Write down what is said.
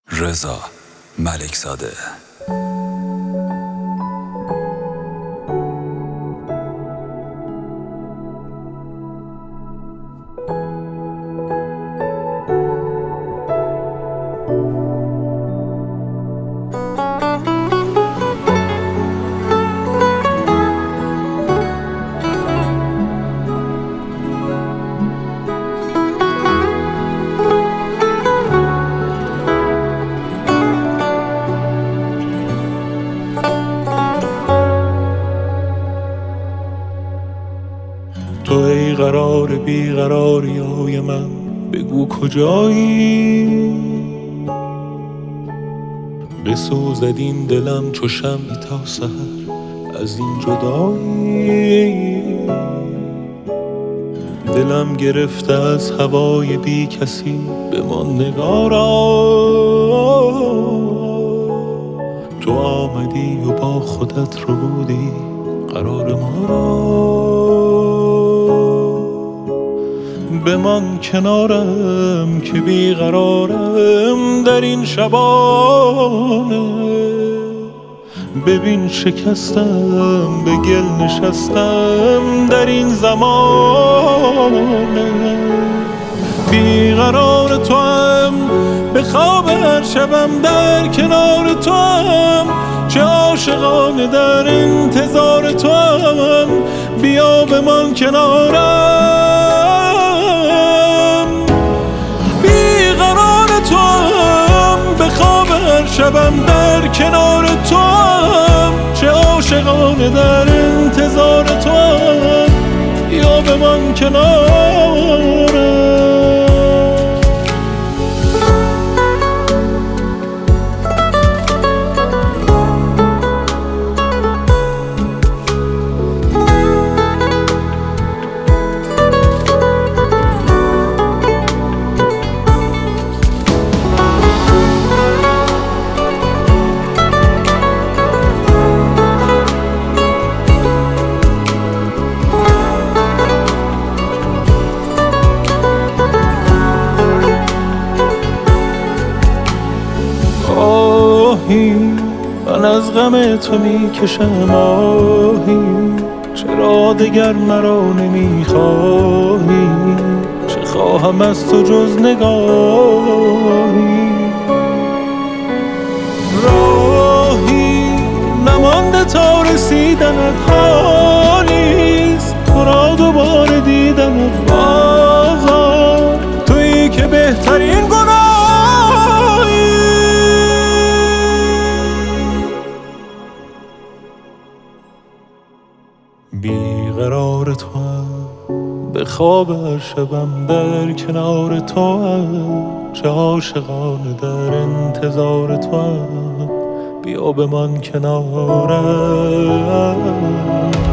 رضا ملکزاده. تو ای قرار بیقراریای من، بگو کجایی؟ بسوزد این دلم چو شمعی تا سحر از این جدایی. دلم گرفته از هوای بی کسی، بمان نگارا. تو آمدی و با خودت رو بودی قرار ما را. بمان کنارم که بیقرارم در این شبانه. ببین شکستم، به گل نشستم در این زمانه. بیقرار تو هم، به خواب هر شبم در کنار تو هم. چه عاشقانه در انتظار تو هم، بیا بمان کنارم. بیقرار تو هم، به خواب هر شبم در کنار تو هم. چه عاشقانه در انتظار تو هم، بیا بمان کنارم. من از غم تو میکشم آهی، چرا دگر مرا نمیخواهی؟ چه خواهم از تو جز نگاهی؟ راهی نمانده تا رسیدنت، حالیست تو را دوباره دیدنت. آزار تویی که بهترین گناهی. بیقرار تو هم، به خواب هر شبم در کنار تو هم. چه عاشقانه در انتظار تو هم، بیا بمان کنارم.